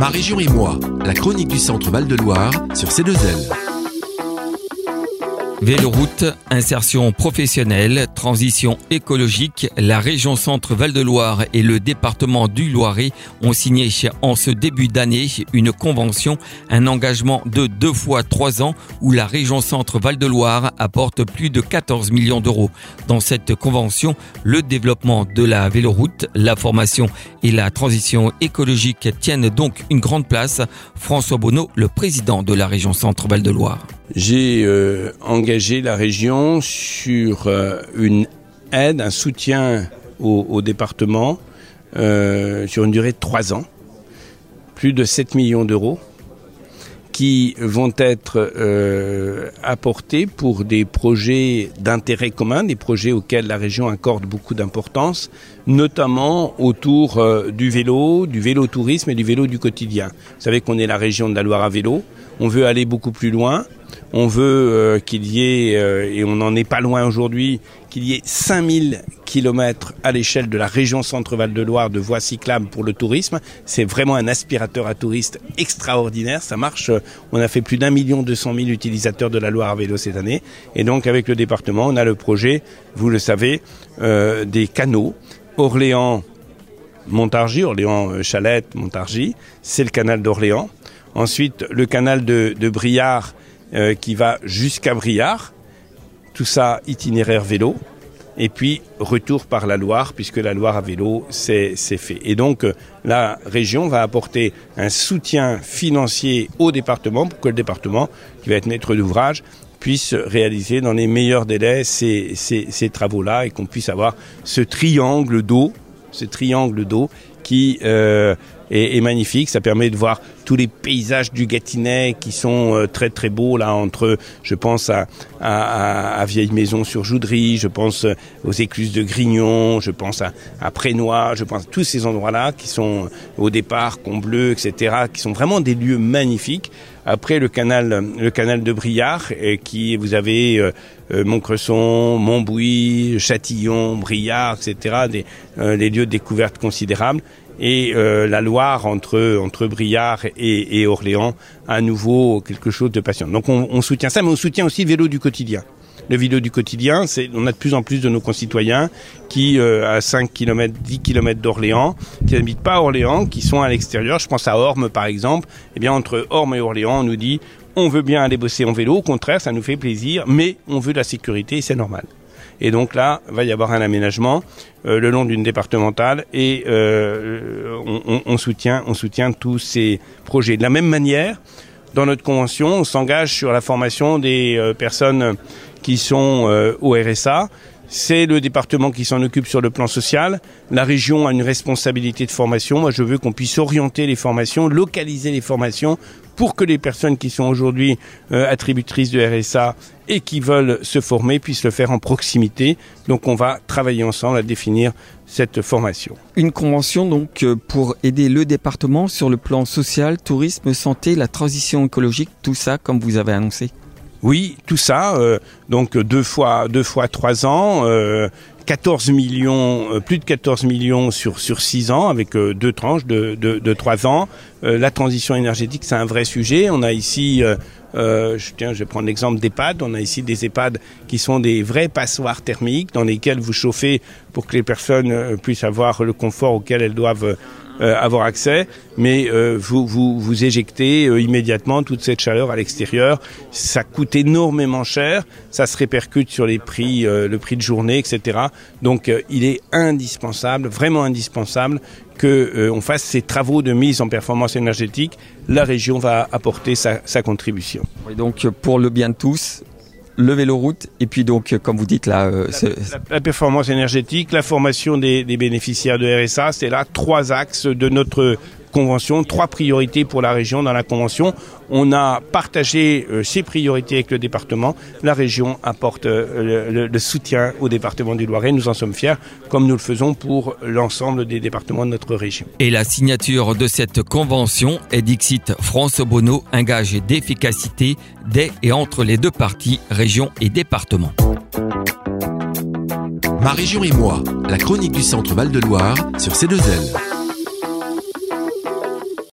Ma région et moi, la chronique du Centre Val-de-Loire sur C2L. Véloroute, insertion professionnelle, transition écologique, la région Centre Val-de-Loire et le département du Loiret ont signé en ce début d'année une convention, un engagement de 2 fois 3 ans où la région Centre Val-de-Loire apporte plus de 14 millions d'euros. Dans cette convention, le développement de la véloroute, la formation et la transition écologique tiennent donc une grande place. François Bonneau, le président de la région Centre Val-de-Loire. J'ai engagé la région sur une aide, un soutien au département sur une durée de 3 ans, plus de 7 millions d'euros qui vont être apportés pour des projets d'intérêt commun, des projets auxquels la région accorde beaucoup d'importance, notamment autour du vélo-tourisme et du vélo du quotidien. Vous savez qu'on est la région de la Loire à vélo, on veut aller beaucoup plus loin. On veut qu'il y ait, et on n'en est pas loin aujourd'hui, qu'il y ait 5000 kilomètres à l'échelle de la région Centre-Val-de-Loire de voies cyclables pour le tourisme. C'est vraiment un aspirateur à touristes extraordinaire. Ça marche. On a fait plus d'1 200 000 utilisateurs de la Loire à vélo cette année. Et donc, avec le département, on a le projet, vous le savez, des canaux. Orléans-Montargis, Orléans-Chalette, Montargis, c'est le canal d'Orléans. Ensuite, le canal de Briare, qui va jusqu'à Briare, tout ça itinéraire vélo, et puis retour par la Loire, puisque la Loire à vélo, c'est fait. Et donc, la région va apporter un soutien financier au département, pour que le département, qui va être maître d'ouvrage, puisse réaliser dans les meilleurs délais ces travaux-là, et qu'on puisse avoir ce triangle d'eau qui est magnifique. Ça permet de voir tous les paysages du Gâtinais qui sont très très beaux là, entre, je pense à Vieille Maison sur Joudry, je pense aux écluses de Grignon, je pense à Prénois, je pense à tous ces endroits-là qui sont au départ, Combleu, etc., qui sont vraiment des lieux magnifiques. Après le canal de Briare, qui vous avez Montcresson, Montbouis, Châtillon, Briare, etc., des lieux de découverte considérables. Et la Loire entre Briare et Orléans, à nouveau quelque chose de passionnant. Donc on soutient ça, mais on soutient aussi le vélo du quotidien. Le vélo du quotidien, on a de plus en plus de nos concitoyens qui, à 5 km, 10 km d'Orléans, qui n'habitent pas à Orléans, qui sont à l'extérieur. Je pense à Ormes, par exemple. Eh bien, entre Ormes et Orléans, on nous dit, on veut bien aller bosser en vélo. Au contraire, ça nous fait plaisir, mais on veut de la sécurité et c'est normal. Et donc là, il va y avoir un aménagement le long d'une départementale et on soutient tous ces projets. De la même manière, dans notre convention, on s'engage sur la formation des personnes qui sont au RSA. C'est le département qui s'en occupe sur le plan social. La région a une responsabilité de formation. Moi, je veux qu'on puisse orienter les formations, localiser les formations pour que les personnes qui sont aujourd'hui attributrices de RSA et qui veulent se former puissent le faire en proximité. Donc, on va travailler ensemble à définir cette formation. Une convention donc pour aider le département sur le plan social, tourisme, santé, la transition écologique, tout ça comme vous avez annoncé. Oui, tout ça, donc 2 fois 3 ans, 14 millions, plus de 14 millions sur 6 ans, avec 2 tranches de 3 ans. La transition énergétique, c'est un vrai sujet. On a ici, je vais prendre l'exemple d'EHPAD. On a ici des EHPAD qui sont des vrais passoires thermiques dans lesquels vous chauffez pour que les personnes puissent avoir le confort auquel elles doivent avoir accès, mais vous éjectez immédiatement toute cette chaleur à l'extérieur. Ça coûte énormément cher, ça se répercute sur les prix, le prix de journée, etc. Donc il est indispensable, vraiment indispensable, qu'on fasse ces travaux de mise en performance énergétique. La région va apporter sa contribution. Et donc pour le bien de tous, le véloroute, et puis donc, comme vous dites là... La performance énergétique, la formation des bénéficiaires de RSA, c'est là 3 axes de notre convention, 3 priorités pour la région dans la convention. On a partagé ces priorités avec le département. La région apporte le soutien au département du Loiret. Nous en sommes fiers, comme nous le faisons pour l'ensemble des départements de notre région. Et la signature de cette convention est dixit François Bonneau, un gage d'efficacité des et entre les 2 parties, région et département. Ma région et moi, la chronique du Centre Val-de-Loire sur C2L.